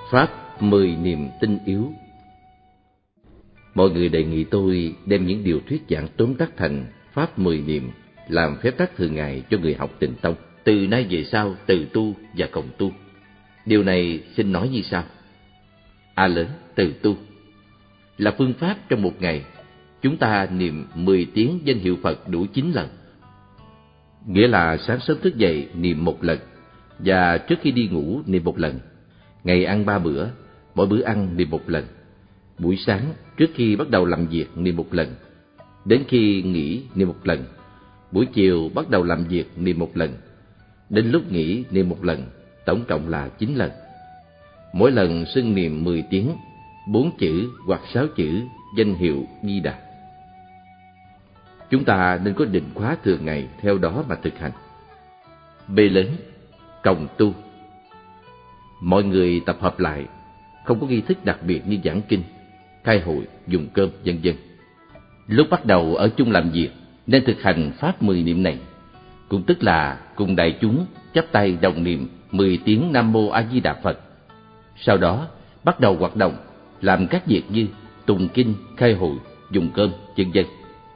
Pháp 10 niềm tin yếu. Mọi người đề nghị tôi đem những điều thuyết giảng tóm tắt thành Pháp 10 niệm làm phép tắc thường ngày cho người học Tịnh Tông, từ nay về sau từ tu và cộng tu. Điều này xin nói như sau. A lớn, từ tu là phương pháp trong một ngày chúng ta niệm 10 tiếng danh hiệu Phật đủ 9 lần. Nghĩa là sáng sớm thức dậy niệm 1 lần, và trước khi đi ngủ niệm 1 lần. Ngày ăn 3 bữa, mỗi bữa ăn niệm 1 lần. Buổi sáng trước khi bắt đầu làm việc niệm 1 lần. Đến khi nghỉ niệm 1 lần. Buổi chiều bắt đầu làm việc niệm 1 lần. Đến lúc nghỉ niệm 1 lần, tổng cộng là 9 lần. Mỗi lần xưng niệm 10 tiếng, 4 chữ hoặc 6 chữ danh hiệu Di Đà. Chúng ta nên có định khóa thường ngày theo đó mà thực hành. B lớn, cộng tu. Mọi người tập hợp lại, không có nghi thức đặc biệt như giảng kinh, khai hội, dùng cơm, vân vân. Lúc bắt đầu ở chung làm việc nên thực hành pháp 10 niệm này, cũng tức là cùng đại chúng chắp tay đồng niệm 10 tiếng Nam Mô A Di Đà Phật. Sau đó bắt đầu hoạt động, làm các việc như tụng kinh, khai hội, dùng cơm, vân vân.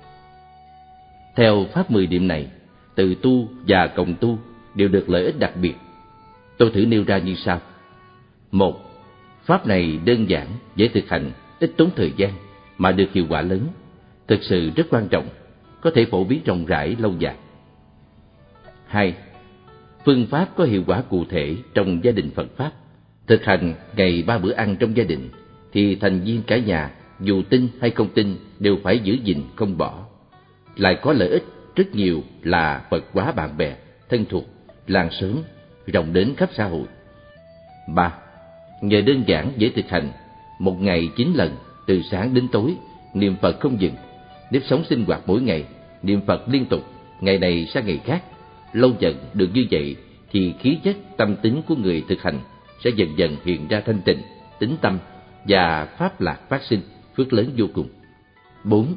Theo pháp 10 niệm này, từ tu và cộng tu đều được lợi ích đặc biệt. Tôi thử nêu ra như sau. 1. Pháp này đơn giản, dễ thực hành, ít tốn thời gian mà được hiệu quả lớn, thực sự rất quan trọng, có thể phổ biến rộng rãi lâu dài. 2. Phương pháp có hiệu quả cụ thể trong gia đình Phật Pháp. Thực hành ngày 3 bữa ăn trong gia đình thì thành viên cả nhà, dù tin hay không tin, đều phải giữ gìn không bỏ. Lại có lợi ích rất nhiều là Phật hóa bạn bè, thân thuộc, làng xóm, rộng đến khắp xã hội. 3. Nhờ đơn giản dễ thực hành, một ngày 9 lần, từ sáng đến tối, niệm Phật không dừng. Nếp sống sinh hoạt mỗi ngày, niệm Phật liên tục, ngày này sang ngày khác. Lâu dần được như vậy thì khí chất tâm tính của người thực hành sẽ dần dần hiện ra thanh tịnh, tín tâm và pháp lạc phát sinh, phước lớn vô cùng. 4.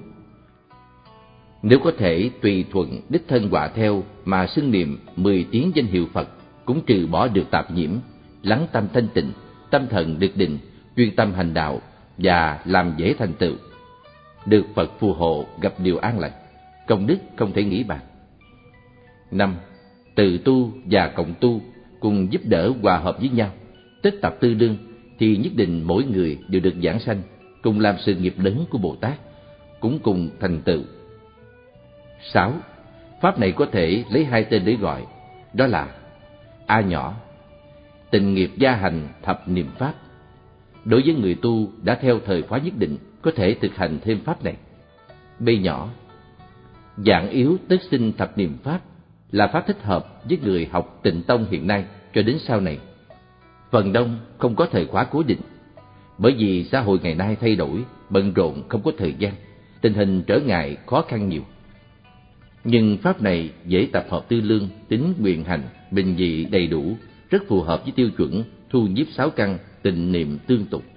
Nếu có thể tùy thuận đích thân họa theo mà xưng niệm 10 tiếng danh hiệu Phật, cũng trừ bỏ được tạp nhiễm, lắng tâm thanh tịnh, tâm thần được định, chuyên tâm hành đạo và làm dễ thành tựu. Được Phật phù hộ gặp điều an lành, công đức không thể nghĩ bàn. 5. Từ tu và cộng tu cùng giúp đỡ hòa hợp với nhau, tích tập tư đương thì nhất định mỗi người đều được giảng sanh, cùng làm sự nghiệp lớn của Bồ Tát, cũng cùng thành tựu. 6. Pháp này có thể lấy 2 tên để gọi, đó là A nhỏ, tình nghiệp gia hành thập niệm Pháp. Đối với người tu đã theo thời khóa nhất định, có thể thực hành thêm Pháp này. B nhỏ, dạng yếu tất sinh thập niệm Pháp, là pháp thích hợp với người học Tịnh Tông hiện nay cho đến sau này. Phần đông không có thời khóa cố định, bởi vì xã hội ngày nay thay đổi, bận rộn không có thời gian, tình hình trở ngại khó khăn nhiều. Nhưng pháp này dễ tập hợp tư lương, tính nguyện hành, bình dị đầy đủ, rất phù hợp với tiêu chuẩn thu nhiếp 6 căn, tịnh niệm tương tục.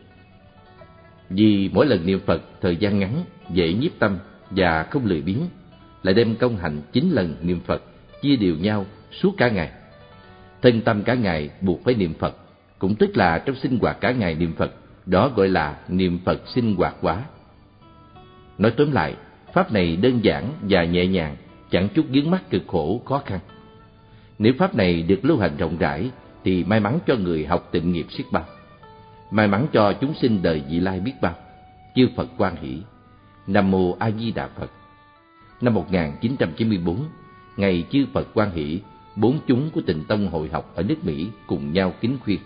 Vì mỗi lần niệm Phật thời gian ngắn, dễ nhiếp tâm và không lười biếng, lại đem công hành 9 lần niệm Phật chia đều nhau suốt cả ngày. Thân tâm cả ngày buộc phải niệm Phật, cũng tức là trong sinh hoạt cả ngày niệm Phật, đó gọi là niệm Phật sinh hoạt hóa. Nói tóm lại, pháp này đơn giản và nhẹ nhàng, chẳng chút vướng mắc cực khổ khó khăn. Nếu pháp này được lưu hành rộng rãi thì may mắn cho người học tịnh nghiệp xiết bao, may mắn cho chúng sinh đời vị lai biết bao. Chư Phật hoan hỷ. Nam Mô A Di Đà Phật. Năm 1994, ngày chư Phật hoan hỷ, 4 chúng của Tịnh Tông hội học ở nước Mỹ cùng nhau kính khuyên.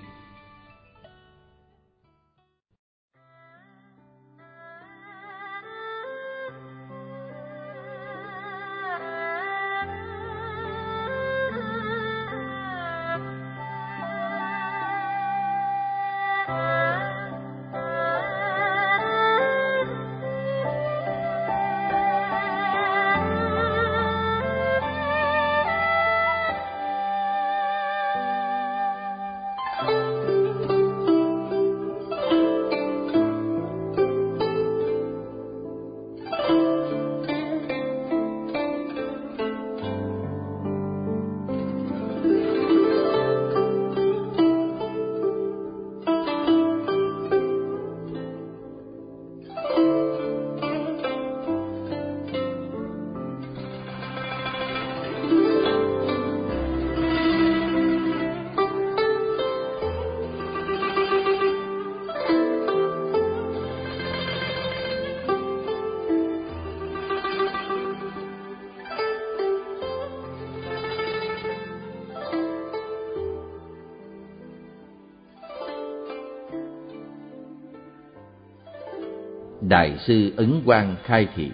Đại sư Ấn Quang khai thị: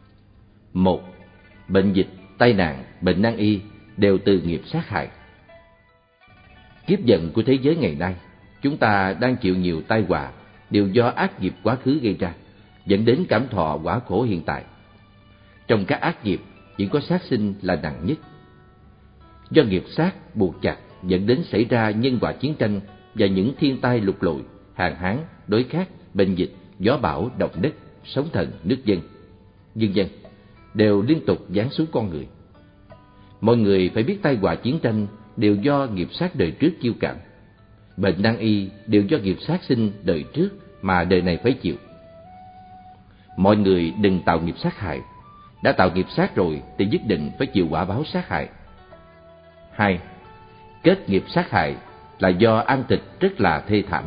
1. Bệnh dịch, tai nạn, bệnh nan y đều từ nghiệp sát hại. Kiếp vận của thế giới ngày nay, chúng ta đang chịu nhiều tai họa đều do ác nghiệp quá khứ gây ra, dẫn đến cảm thọ quả khổ hiện tại. Trong các ác nghiệp, chỉ có sát sinh là nặng nhất. Do nghiệp sát buộc chặt dẫn đến xảy ra nhân quả chiến tranh và những thiên tai lụt lội, hạn hán, đói khát, bệnh dịch, gió bão, động đất, sóng thần, nước dâng, vân vân đều liên tục giáng xuống con người. Mọi người phải biết tai họa chiến tranh đều do nghiệp sát đời trước chiêu cảm. Bệnh nan y đều do nghiệp sát sinh đời trước mà đời này phải chịu. Mọi người đừng tạo nghiệp sát hại. Đã tạo nghiệp sát rồi thì nhất định phải chịu quả báo sát hại. 2. Kết nghiệp sát hại là do ăn thịt rất là thê thảm.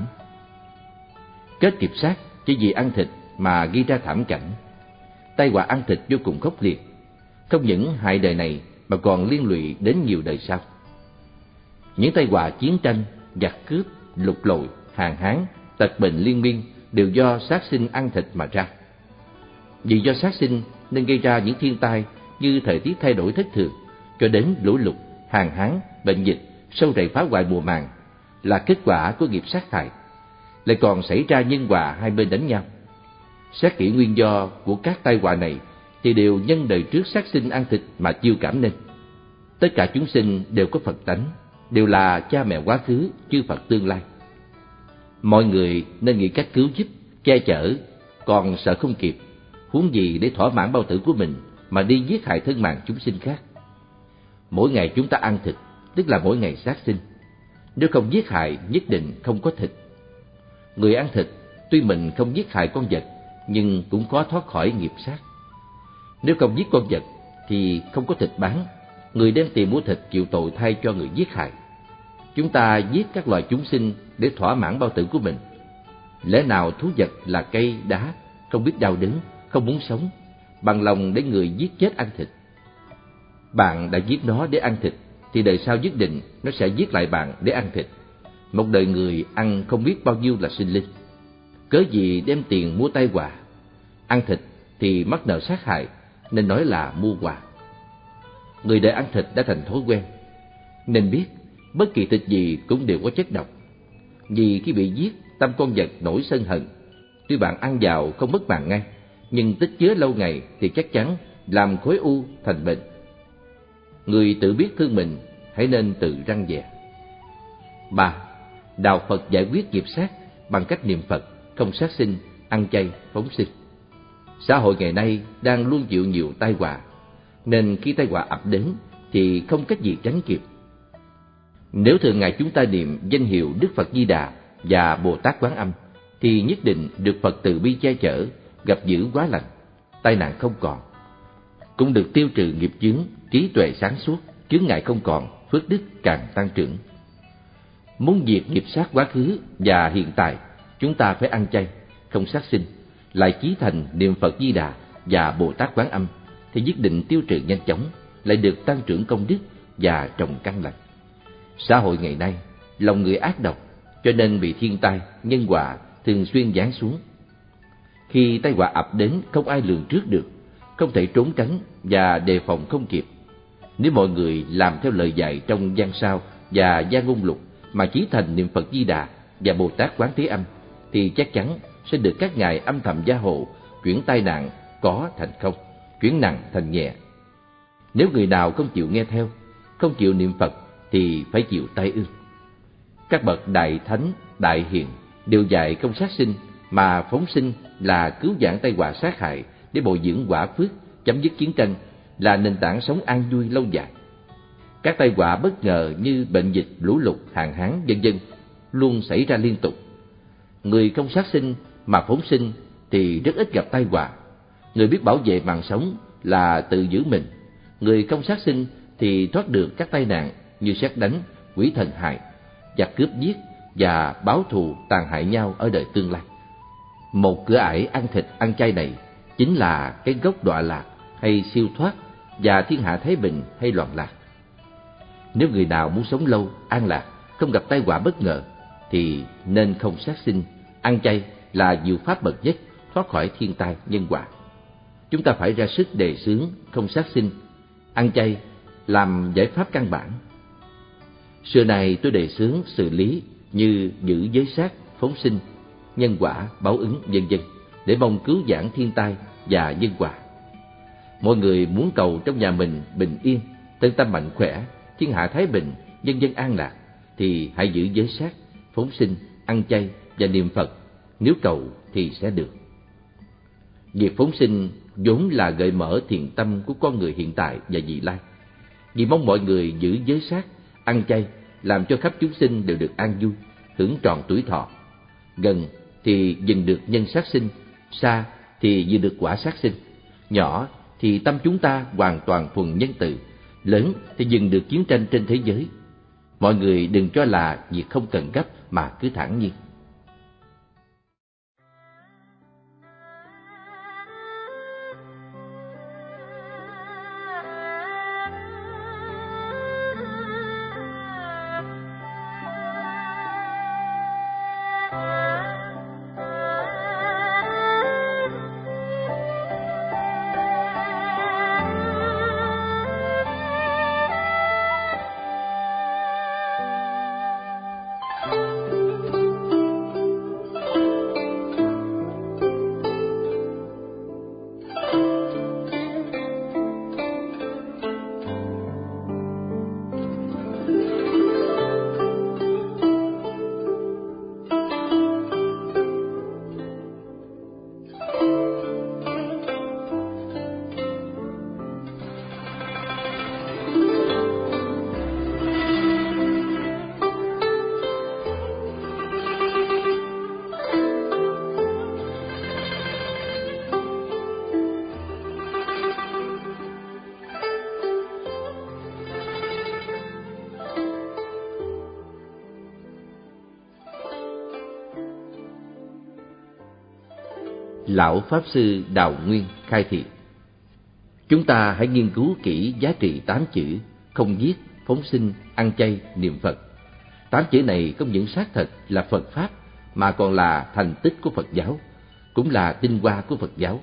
Kết nghiệp sát chỉ vì ăn thịt mà gây ra thảm cảnh. Tai họa ăn thịt vô cùng khốc liệt, không những hại đời này mà còn liên lụy đến nhiều đời sau. Những tai họa chiến tranh, giặc cướp, lụt lội, hạn hán, tật bệnh liên miên đều do sát sinh ăn thịt mà ra. Vì do sát sinh nên gây ra những thiên tai như thời tiết thay đổi thất thường, cho đến lũ lụt, hạn hán, bệnh dịch, sâu rầy phá hoại mùa màng là kết quả của nghiệp sát hại. Lại còn xảy ra nhân quả hai bên đánh nhau. Xét kỹ nguyên do của các tai họa này thì đều nhân đời trước sát sinh ăn thịt mà chiêu cảm nên. Tất cả chúng sinh đều có Phật tánh, đều là cha mẹ quá khứ, chư Phật tương lai. Mọi người nên nghĩ cách cứu giúp, che chở, còn sợ không kịp, huống gì để thỏa mãn bao tử của mình mà đi giết hại thân mạng chúng sinh khác. Mỗi ngày chúng ta ăn thịt, tức là mỗi ngày sát sinh. Nếu không giết hại, nhất định không có thịt. Người ăn thịt, tuy mình không giết hại con vật, nhưng cũng khó thoát khỏi nghiệp sát. Nếu không giết con vật, thì không có thịt bán. Người đem tiền mua thịt chịu tội thay cho người giết hại. Chúng ta giết các loài chúng sinh để thỏa mãn bao tử của mình. Lẽ nào thú vật là cây, đá, không biết đau đớn, không muốn sống, bằng lòng để người giết chết ăn thịt? Bạn đã giết nó để ăn thịt, thì đời sau nhất định nó sẽ giết lại bạn để ăn thịt. Một đời người ăn không biết bao nhiêu là sinh linh, cớ gì đem tiền mua tai họa? Ăn thịt thì mắc nợ sát hại, nên nói là mua quà. Người đời ăn thịt đã thành thói quen, nên biết bất kỳ thịt gì cũng đều có chất độc. Vì khi bị giết, tâm con vật nổi sân hận. Tuy bạn ăn vào không mất mạng ngay, nhưng tích chứa lâu ngày thì chắc chắn làm khối u thành bệnh. Người tự biết thương mình, hãy nên tự răn dè. 3. Đạo Phật giải quyết nghiệp sát bằng cách niệm Phật, không sát sinh, ăn chay, phóng sinh. Xã hội ngày nay đang luôn chịu nhiều tai họa, nên khi tai họa ập đến thì không cách gì tránh kịp. Nếu thường ngày chúng ta niệm danh hiệu Đức Phật Di Đà và Bồ Tát Quán Âm thì nhất định được Phật từ bi che chở, gặp dữ hóa lành, tai nạn không còn. Cũng được tiêu trừ nghiệp chướng, trí tuệ sáng suốt, chướng ngại không còn, phước đức càng tăng trưởng. Muốn diệt nghiệp sát quá khứ và hiện tại, chúng ta phải ăn chay, không sát sinh, lại chí thành niệm Phật Di Đà và Bồ Tát Quán Âm thì nhất định tiêu trừ nhanh chóng, lại được tăng trưởng công đức và trồng căn lành. Xã hội ngày nay lòng người ác độc, cho nên bị thiên tai, nhân họa thường xuyên giáng xuống. Khi tai họa ập đến không ai lường trước được, không thể trốn tránh và đề phòng không kịp. Nếu mọi người làm theo lời dạy trong Văn Sao và Gia Ngôn Lục mà chí thành niệm Phật Di Đà và Bồ Tát Quán Thế Âm thì chắc chắn sẽ được các ngài âm thầm gia hộ, chuyển tai nạn có thành không, chuyển nặng thành nhẹ. Nếu người nào không chịu nghe theo, không chịu niệm Phật thì phải chịu tai ương. Các bậc đại thánh, đại hiền đều dạy không sát sinh, mà phóng sinh là cứu vãn tai họa sát hại để bồi dưỡng quả phước, chấm dứt chiến tranh, là nền tảng sống an vui lâu dài. Các tai họa bất ngờ như bệnh dịch, lũ lụt, hạn hán, vân vân luôn xảy ra liên tục. Người không sát sinh mà phóng sinh thì rất ít gặp tai họa. Người biết bảo vệ mạng sống là tự giữ mình. Người không sát sinh thì thoát được các tai nạn như sét đánh, quỷ thần hại, giặc cướp giết và báo thù tàn hại nhau ở đời tương lai. Một cửa ải ăn thịt ăn chay này chính là cái gốc đọa lạc hay siêu thoát và thiên hạ thái bình hay loạn lạc. Nếu người nào muốn sống lâu, an lạc, không gặp tai họa bất ngờ thì nên không sát sinh, ăn chay là diệu pháp bậc nhất, thoát khỏi thiên tai nhân họa. Chúng ta phải ra sức đề xướng không sát sinh, ăn chay làm giải pháp căn bản. Xưa nay tôi đề xướng xử lý như giữ giới sát, phóng sinh, nhân quả, báo ứng, vân vân, để mong cứu vãn thiên tai và nhân họa. Mọi người muốn cầu trong nhà mình bình yên, thân tâm mạnh khỏe, thiên hạ thái bình, nhân dân an lạc, thì hãy giữ giới sát, phóng sinh, ăn chay và niệm Phật, nếu cầu thì sẽ được. Việc phóng sinh vốn là gợi mở thiện tâm của con người hiện tại và vị lai. Vì mong mọi người giữ giới sát, ăn chay, làm cho khắp chúng sinh đều được an vui, hưởng trọn tuổi thọ. Gần thì dừng được nhân sát sinh, xa thì dừng được quả sát sinh. Nhỏ thì tâm chúng ta hoàn toàn thuần nhân từ, lớn thì dừng được chiến tranh trên thế giới. Mọi người đừng cho là việc không cần gấp mà cứ thản nhiên. Lão Pháp Sư Đào Nguyên khai thị: chúng ta hãy nghiên cứu kỹ giá trị 8 chữ không giết, phóng sinh, ăn chay, niệm Phật. 8 chữ này không những xác thật là Phật Pháp mà còn là thành tích của Phật giáo, cũng là tinh hoa của Phật giáo.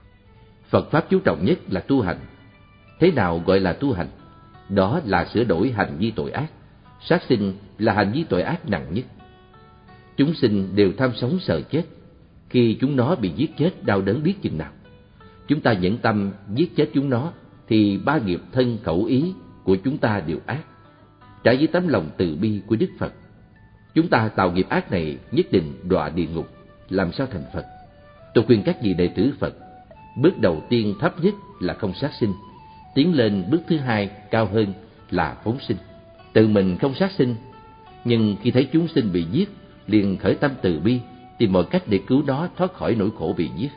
Phật Pháp chú trọng nhất là tu hành. Thế nào gọi là tu hành? Đó là sửa đổi hành vi tội ác. Sát sinh là hành vi tội ác nặng nhất. Chúng sinh đều tham sống sợ chết. Khi chúng nó bị giết chết đau đớn biết chừng nào. Chúng ta nhẫn tâm giết chết chúng nó thì 3 nghiệp thân khẩu ý của chúng ta đều ác. Trái với tấm lòng từ bi của Đức Phật, chúng ta tạo nghiệp ác này nhất định đọa địa ngục, làm sao thành Phật? Tôi khuyên các vị đệ tử Phật, bước đầu tiên thấp nhất là không sát sinh, tiến lên bước thứ hai cao hơn là phóng sinh. Tự mình không sát sinh, nhưng khi thấy chúng sinh bị giết, liền khởi tâm từ bi, tìm mọi cách để cứu nó thoát khỏi nỗi khổ bị giết.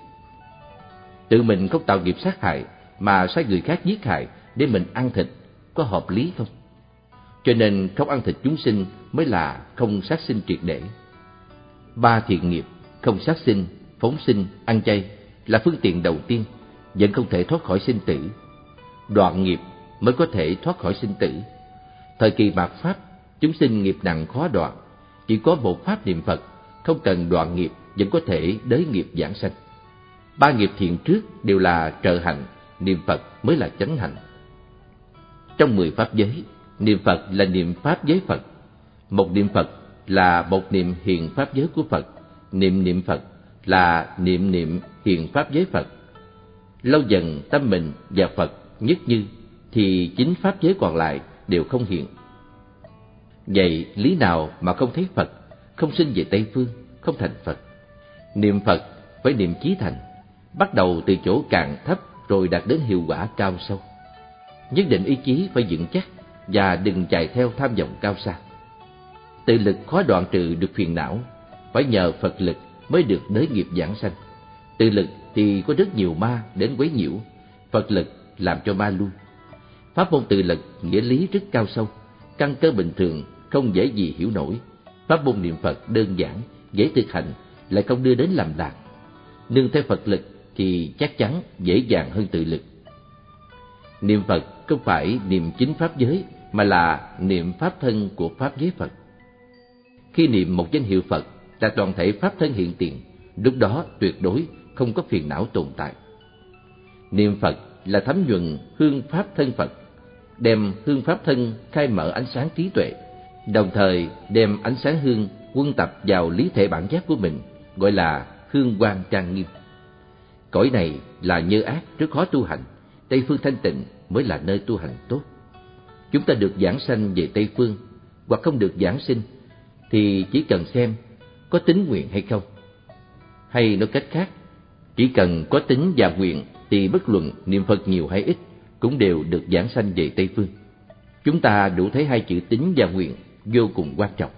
Tự mình không tạo nghiệp sát hại, mà sai người khác giết hại để mình ăn thịt, có hợp lý không? Cho nên không ăn thịt chúng sinh mới là không sát sinh triệt để. 3 thiện nghiệp, không sát sinh, phóng sinh, ăn chay là phương tiện đầu tiên, vẫn không thể thoát khỏi sinh tử. Đoạn nghiệp mới có thể thoát khỏi sinh tử. Thời kỳ mạt Pháp, chúng sinh nghiệp nặng khó đoạn, chỉ có một pháp niệm Phật, không cần đoạn nghiệp vẫn có thể đới nghiệp giảng sanh. 3 nghiệp thiện trước đều là trợ hạnh, niệm Phật mới là chánh hạnh. Trong 10 pháp giới, niệm Phật là niệm pháp giới Phật. Một niệm Phật là một niệm hiện pháp giới của Phật, niệm Phật là niệm hiện pháp giới Phật. Lâu dần tâm mình và Phật nhất như, thì chính pháp giới còn lại đều không hiện. Vậy lý nào mà không thấy Phật, không sinh về Tây Phương, không thành Phật? Niệm Phật phải niệm chí thành, bắt đầu từ chỗ càng thấp rồi đạt đến hiệu quả cao sâu. Nhất định ý chí phải vững chắc và đừng chạy theo tham vọng cao xa. Tự lực khó đoạn trừ được phiền não, phải nhờ Phật lực mới được đới nghiệp giảng sanh. Tự lực thì có rất nhiều ma đến quấy nhiễu, Phật lực làm cho ma lui. Pháp môn tự lực nghĩa lý rất cao sâu, căn cơ bình thường không dễ gì hiểu nổi. Pháp môn niệm Phật đơn giản, dễ thực hành, lại không đưa đến lầm lạc. Nương theo Phật lực thì chắc chắn dễ dàng hơn tự lực. Niệm Phật không phải niệm chính pháp giới, mà là niệm pháp thân của pháp giới Phật. Khi niệm một danh hiệu Phật là toàn thể pháp thân hiện tiền, lúc đó tuyệt đối không có phiền não tồn tại. Niệm Phật là thấm nhuần hương pháp thân Phật, đem hương pháp thân khai mở ánh sáng trí tuệ, đồng thời đem ánh sáng hương quân tập vào lý thể bản giác của mình, gọi là hương quang trang nghiêm. Cõi này là nhơ ác, rất khó tu hành, Tây phương thanh tịnh mới là nơi tu hành tốt. Chúng ta được giảng sanh về Tây phương, hoặc không được giảng sinh, thì chỉ cần xem có tín nguyện hay không. Hay nói cách khác, chỉ cần có tín và nguyện thì bất luận niệm Phật nhiều hay ít cũng đều được giảng sanh về Tây phương. Chúng ta đủ thấy hai chữ tín và nguyện vô cùng quan trọng.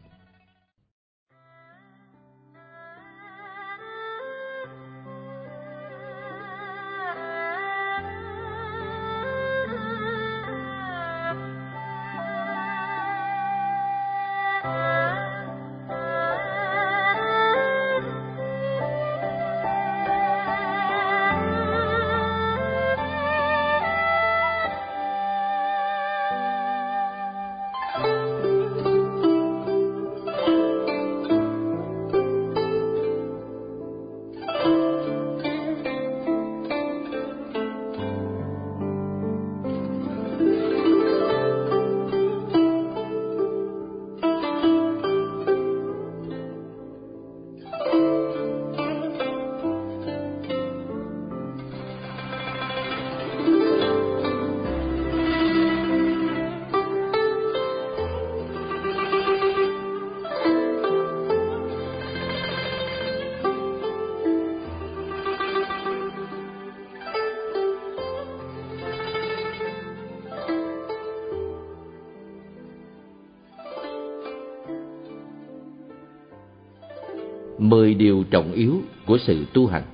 Mười điều trọng yếu của sự tu hành.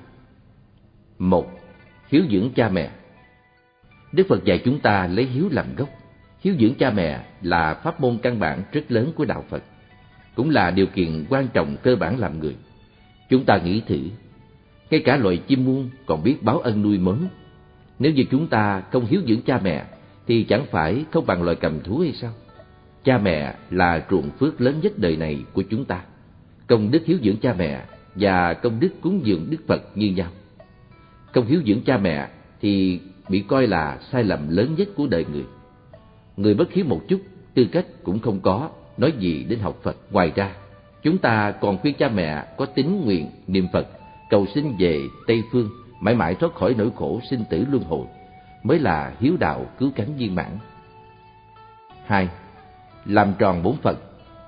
1. Hiếu dưỡng cha mẹ. Đức Phật dạy chúng ta lấy hiếu làm gốc. Hiếu dưỡng cha mẹ là pháp môn căn bản rất lớn của đạo Phật, cũng là điều kiện quan trọng cơ bản làm người. Chúng ta nghĩ thử, ngay cả loài chim muôn còn biết báo ân nuôi mớm. Nếu như chúng ta không hiếu dưỡng cha mẹ thì chẳng phải không bằng loài cầm thú hay sao? Cha mẹ là ruộng phước lớn nhất đời này của chúng ta. Công đức hiếu dưỡng cha mẹ và công đức cúng dường Đức Phật như nhau. Không hiếu dưỡng cha mẹ thì bị coi là sai lầm lớn nhất của đời người. Người bất hiếu một chút, tư cách cũng không có, nói gì đến học Phật. Ngoài ra, chúng ta còn khuyên cha mẹ có tín nguyện niệm Phật, cầu xin về Tây phương, mãi mãi thoát khỏi nỗi khổ sinh tử luân hồi, mới là hiếu đạo cứu cánh viên mãn. 2. Làm tròn bổn phận.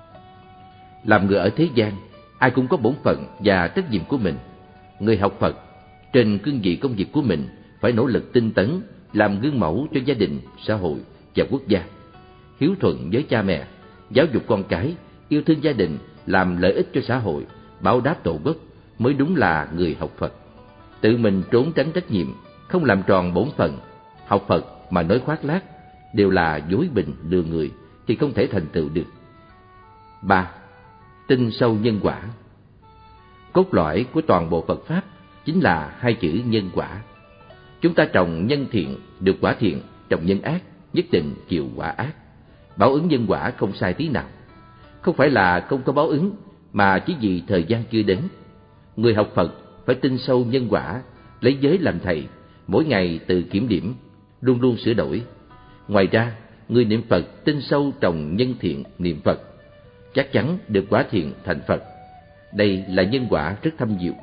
Làm người ở thế gian, ai cũng có bổn phận và trách nhiệm của mình. Người học Phật, trên cương vị công việc của mình, phải nỗ lực tinh tấn, làm gương mẫu cho gia đình, xã hội và quốc gia. Hiếu thuận với cha mẹ, giáo dục con cái, yêu thương gia đình, làm lợi ích cho xã hội, báo đáp tổ quốc mới đúng là người học Phật. Tự mình trốn tránh trách nhiệm, không làm tròn bổn phận, học Phật mà nói khoác lác, đều là dối bình lừa người, thì không thể thành tựu được. 3. Tin sâu nhân quả. Cốt lõi của toàn bộ Phật Pháp chính là hai chữ nhân quả. Chúng ta trồng nhân thiện được quả thiện, trồng nhân ác nhất định chịu quả ác. Báo ứng nhân quả không sai tí nào. Không phải là không có báo ứng, mà chỉ vì thời gian chưa đến. Người học Phật phải tin sâu nhân quả, lấy giới làm thầy, mỗi ngày tự kiểm điểm, luôn luôn sửa đổi. Ngoài ra, người niệm Phật tin sâu trồng nhân thiện niệm Phật, chắc chắn được quả thiện thành Phật. Đây là nhân quả rất thâm diệu.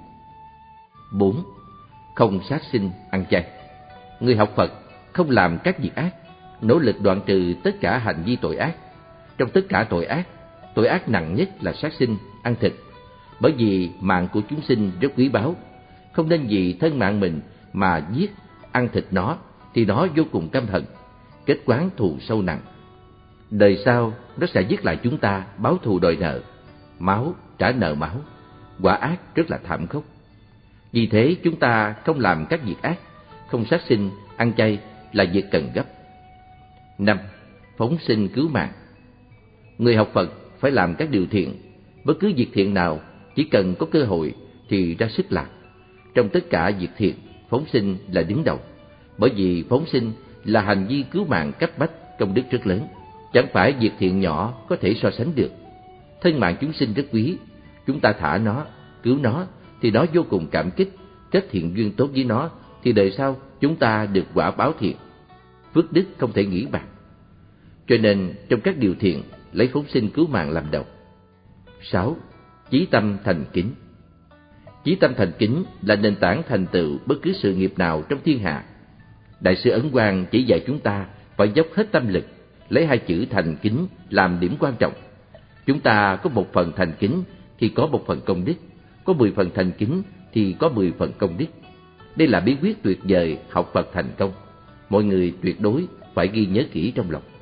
4. Không sát sinh, ăn chay. Người học Phật không làm các việc ác, nỗ lực đoạn trừ tất cả hành vi tội ác. Trong tất cả tội ác nặng nhất là sát sinh, ăn thịt. Bởi vì mạng của chúng sinh rất quý báu, không nên vì thân mạng mình mà giết, ăn thịt nó, thì nó vô cùng căm hận, kết oán thù sâu nặng. Đời sau nó sẽ giết lại chúng ta, báo thù đòi nợ, máu trả nợ máu, quả ác rất là thảm khốc. Vì thế chúng ta không làm các việc ác, không sát sinh, ăn chay là việc cần gấp. 5. Phóng sinh cứu mạng. Người học Phật phải làm các điều thiện, bất cứ việc thiện nào chỉ cần có cơ hội thì ra sức làm. Trong tất cả việc thiện, phóng sinh là đứng đầu, bởi vì phóng sinh là hành vi cứu mạng cấp bách, công đức rất lớn. Chẳng phải việc thiện nhỏ có thể so sánh được. Thân mạng chúng sinh rất quý, chúng ta thả nó, cứu nó thì nó vô cùng cảm kích, kết thiện duyên tốt với nó, thì đời sau chúng ta được quả báo thiện. Phước đức không thể nghĩ bàn. Cho nên trong các điều thiện, lấy phóng sinh cứu mạng làm đầu. 6. Chí tâm thành kính. Chí tâm thành kính là nền tảng thành tựu bất cứ sự nghiệp nào trong thiên hạ. Đại sư Ấn Quang chỉ dạy chúng ta phải dốc hết tâm lực, lấy 2 chữ thành kính làm điểm quan trọng. Chúng ta có 1 phần thành kính thì có 1 phần công đức, có 10 phần thành kính thì có 10 phần công đức. Đây là bí quyết tuyệt vời học Phật thành công. Mọi người tuyệt đối phải ghi nhớ kỹ trong lòng.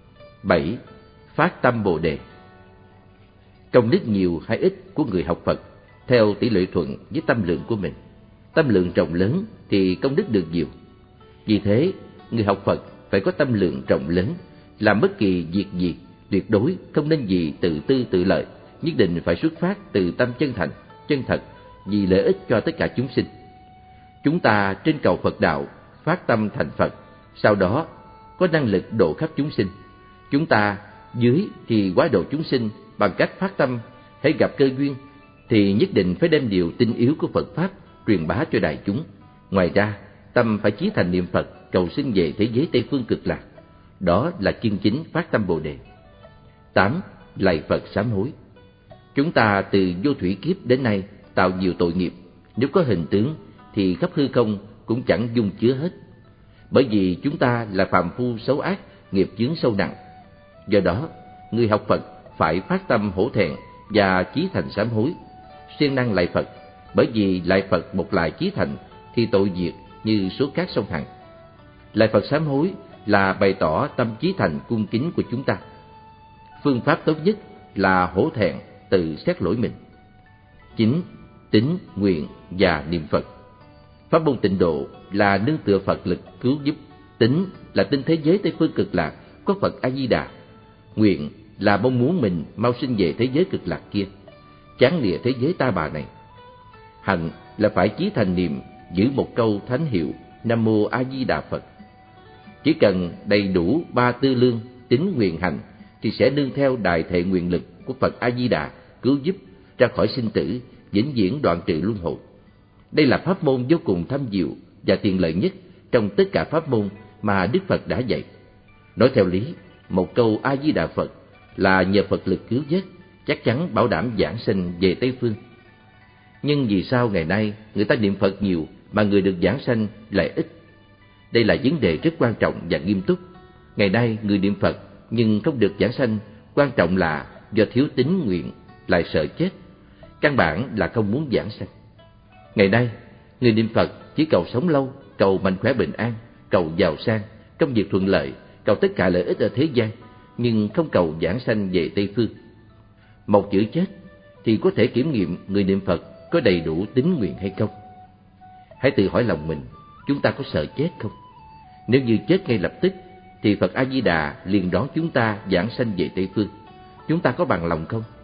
7. Phát tâm Bồ Đề. Công đức nhiều hay ít của người học Phật theo tỷ lệ thuận với tâm lượng của mình. Tâm lượng rộng lớn thì công đức được nhiều. Vì thế, người học Phật phải có tâm lượng rộng lớn, làm bất kỳ việc gì tuyệt đối không nên vì tự tư tự lợi, nhất định phải xuất phát từ tâm chân thành, chân thật, vì lợi ích cho tất cả chúng sinh. Chúng ta trên cầu Phật đạo, phát tâm thành Phật, sau đó có năng lực độ khắp chúng sinh. Chúng ta dưới thì quá độ chúng sinh bằng cách phát tâm, hãy gặp cơ duyên thì nhất định phải đem điều tinh yếu của Phật Pháp truyền bá cho đại chúng. Ngoài ra, tâm phải chí thành niệm Phật, cầu sinh về thế giới Tây Phương Cực Lạc. Đó là chân chính phát tâm Bồ Đề. 8. Lạy Phật sám hối. Chúng ta từ vô thủy kiếp đến nay tạo nhiều tội nghiệp, nếu có hình tướng thì khắp hư không cũng chẳng dung chứa hết. Bởi vì chúng ta là phàm phu xấu ác, nghiệp chướng sâu nặng. Do đó, người học Phật phải phát tâm hổ thẹn và chí thành sám hối, siêng năng lạy Phật. Bởi vì lạy Phật một lại chí thành thì tội diệt như số cát sông Hằng. Lạy Phật sám hối là bày tỏ tâm chí thành cung kính của chúng ta. Phương pháp tốt nhất là hổ thẹn tự xét lỗi mình. 9. Tín, nguyện và niệm Phật. Pháp môn Tịnh Độ là nương tựa Phật lực cứu giúp. Tín là tin thế giới Tây Phương Cực Lạc có Phật A Di Đà. Nguyện là mong muốn mình mau sinh về thế giới cực lạc kia, chán lìa thế giới ta bà này. Hạnh là phải chí thành niệm giữ một câu thánh hiệu Nam Mô A Di Đà Phật. Chỉ cần đầy đủ 3 tư lương tín nguyện hành thì sẽ nương theo đại thệ nguyện lực của Phật A Di Đà cứu giúp ra khỏi sinh tử, vĩnh viễn đoạn trừ luân hồi. Đây là pháp môn vô cùng thâm diệu và tiện lợi nhất trong tất cả pháp môn mà Đức Phật đã dạy. Nói theo lý, một câu A Di Đà Phật là nhờ Phật lực cứu vớt, chắc chắn bảo đảm giảng sanh về Tây Phương. Nhưng vì sao ngày nay người ta niệm Phật nhiều mà người được giảng sanh lại ít? Đây là vấn đề rất quan trọng và nghiêm túc. Ngày nay người niệm Phật nhưng không được giảng sanh, quan trọng là do thiếu tín nguyện, lại sợ chết. Căn bản là không muốn giảng sanh. Ngày nay, người niệm Phật chỉ cầu sống lâu, cầu mạnh khỏe bình an, cầu giàu sang, công việc thuận lợi, cầu tất cả lợi ích ở thế gian, nhưng không cầu giảng sanh về Tây Phương. Một chữ chết thì có thể kiểm nghiệm người niệm Phật có đầy đủ tín nguyện hay không. Hãy tự hỏi lòng mình, chúng ta có sợ chết không? Nếu như chết ngay lập tức thì Phật A Di Đà liền đón chúng ta giảng sanh về Tây Phương. Chúng ta có bằng lòng không?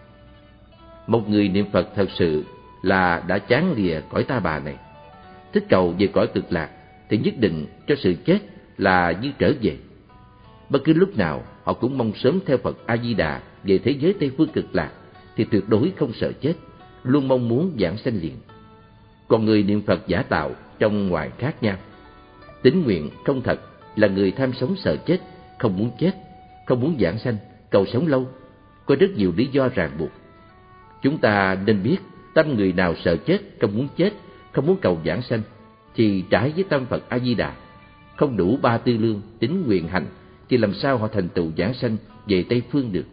Một người niệm Phật thật sự là đã chán lìa cõi ta bà này, thích cầu về cõi cực lạc thì nhất định cho sự chết là như trở về. Bất cứ lúc nào họ cũng mong sớm theo Phật A Di Đà về thế giới Tây Phương Cực Lạc thì tuyệt đối không sợ chết, luôn mong muốn giảng sanh liền. Còn người niệm Phật giả tạo trong ngoài khác nhau. Tín nguyện không thật là người tham sống sợ chết, không muốn chết, không muốn giảng sanh, cầu sống lâu, có rất nhiều lý do ràng buộc. Chúng ta nên biết tâm người nào sợ chết, không muốn chết, không muốn cầu giảng sanh thì trái với tâm Phật A Di Đà, không đủ 3 tư lương tín nguyện hành thì làm sao họ thành tựu giảng sanh về Tây Phương được.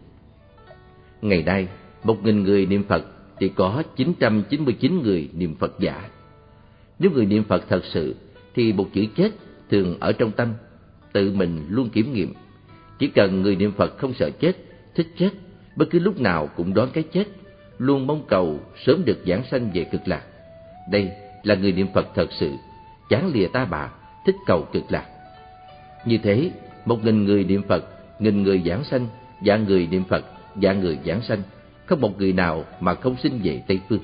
Ngày nay 1.000 người niệm Phật thì có 999 người niệm Phật giả. Nếu người niệm Phật thật sự thì một chữ chết thường ở trong tâm, tự mình luôn kiểm nghiệm. Chỉ cần người niệm Phật không sợ chết, thích chết, bất cứ lúc nào cũng đón cái chết, luôn mong cầu sớm được giảng sanh về cực lạc. Đây là người niệm Phật thật sự, chán lìa ta bà, thích cầu cực lạc. Như thế, 1.000 người niệm Phật, 1.000 người giảng sanh, vạn người niệm Phật, vạn người giảng sanh, không một người nào mà không sinh về Tây Phương.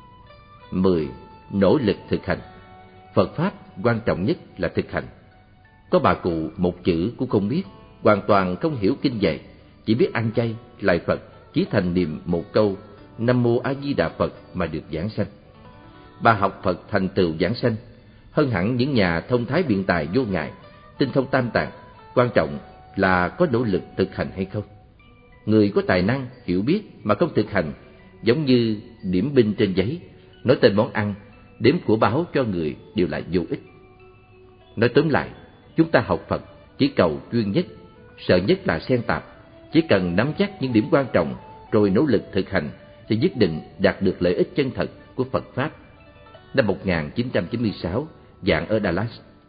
10. Nỗ lực thực hành. Phật Pháp quan trọng nhất là thực hành. Có bà cụ một chữ cũng không biết, hoàn toàn không hiểu kinh dạy, chỉ biết ăn chay, lạy Phật, chỉ thành niệm một câu Nam Mô A Di Đà Phật mà được giảng sanh. bà học Phật thành tựu giảng sanh, hơn hẳn những nhà thông thái biện tài vô ngại, tinh thông tam tạng. Quan trọng là có nỗ lực thực hành hay không. Người có tài năng, hiểu biết mà không thực hành, giống như điểm binh trên giấy, nói tên món ăn, đếm của báo cho người đều là vô ích. Nói tóm lại, chúng ta học Phật chỉ cầu chuyên nhất, sợ nhất là xen tạp. Chỉ cần nắm chắc những điểm quan trọng rồi nỗ lực thực hành thì nhất định đạt được lợi ích chân thật của Phật Pháp. Năm 1996, giảng ở Dallas.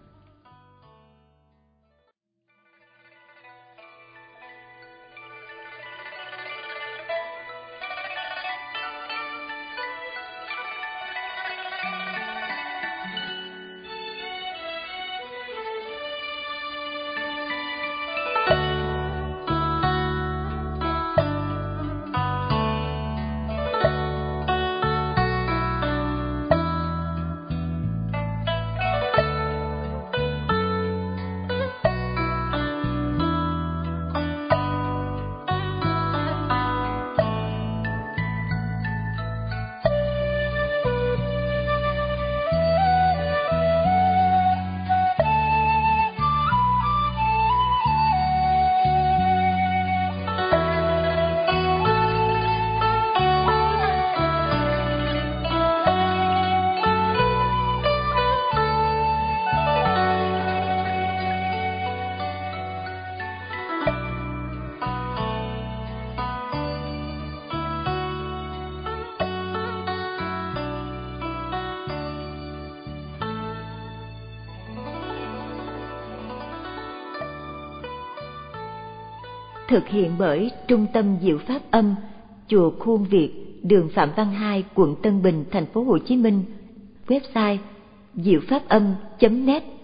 Thực hiện bởi Trung tâm Diệu Pháp Âm, Chùa Khuôn Việt, đường Phạm Văn Hai, quận Tân Bình, thành phố Hồ Chí Minh. Website diệu pháp âm.net